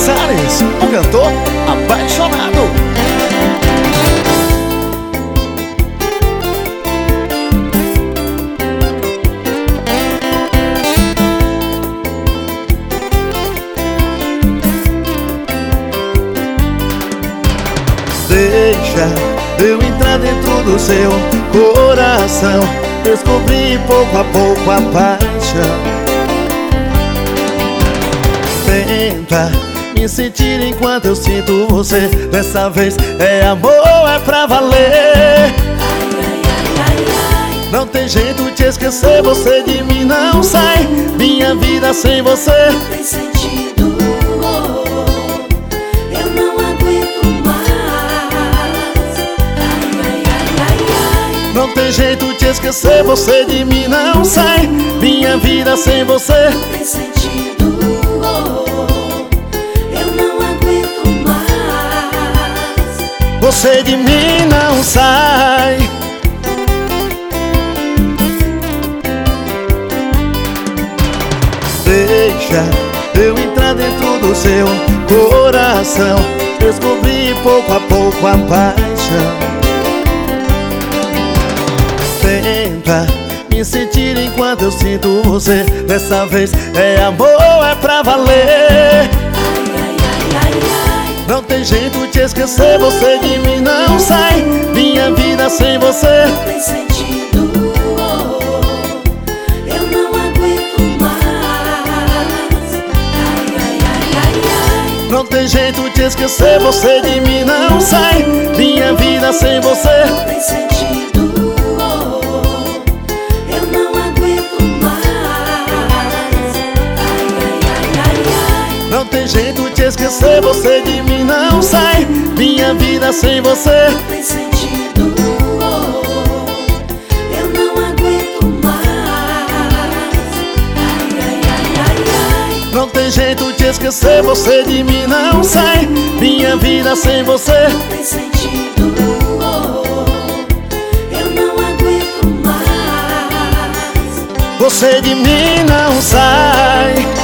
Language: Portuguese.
Salles, o cantor apaixonado. Deixa eu entrar dentro do seu coração, descobrir pouco a pouco a paixão. Tenta me sentir enquanto eu sinto você. Dessa vez é amor, é pra valer. Não tem jeito de esquecer, você de mim não sai. Minha vida sem você não tem sentido, eu não aguento mais. Não tem jeito de esquecer, você de mim não sai. Minha vida sem você não tem sentido, eu não aguento mais. Você de mim não sai. Deixa eu entrar dentro do seu coração, descobrir pouco a pouco a paixão. Tenta me sentir enquanto eu sinto você. Dessa vez é amor, é pra valer. Não tem jeito de esquecer, você de mim não sai. Minha vida sem você não tem sentido, eu não aguento mais. Não tem jeito de esquecer, você de mim não sai. Minha vida sem você não tem sentido, eu não aguento mais. Não tem jeito de esquecer, você de mim não sai. Minha vida sem você não tem sentido, eu não aguento mais. Não tem jeito de esquecer, você de mim não sai. Minha vida sem você não tem sentido, eu não aguento mais. você de mim não sai.